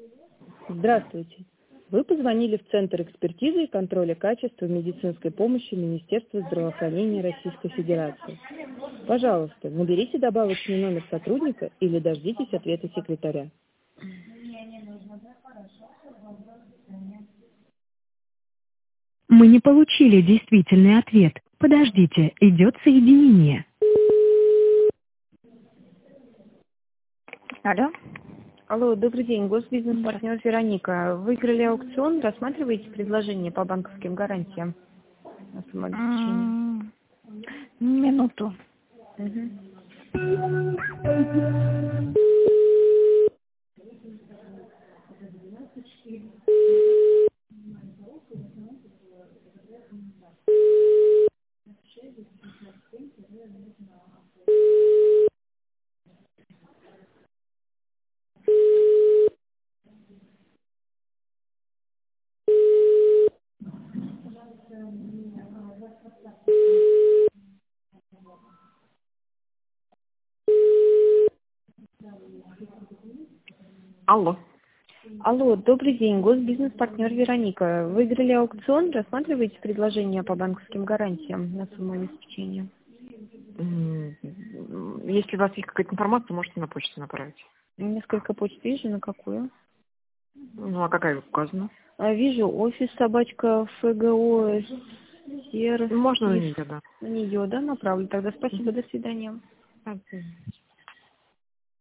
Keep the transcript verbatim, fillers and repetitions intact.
Здравствуйте. Вы позвонили в Центр экспертизы и контроля качества медицинской помощи Министерства здравоохранения Российской Федерации. Пожалуйста, наберите добавочный номер сотрудника или дождитесь ответа секретаря. Мы не получили действительный ответ. Подождите, идет соединение. Алло. Алло, добрый день, госбизнес-партнер Вероника. Выиграли аукцион, рассматриваете предложение по банковским гарантиям на самообеспечение? Минуту. Угу. Алло. Алло, добрый день, госбизнес-партнер Вероника. Выиграли аукцион, рассматриваете предложение по банковским гарантиям на самообеспечение? М, Если у вас есть какая-то информация, можете на почту направить. Несколько почт вижу, на какую? Ну, а какая указана? А, вижу офис собачка ФГО Сер. Можно на нее, да. На нее, да, направлю. Тогда спасибо, до свидания. Мгм.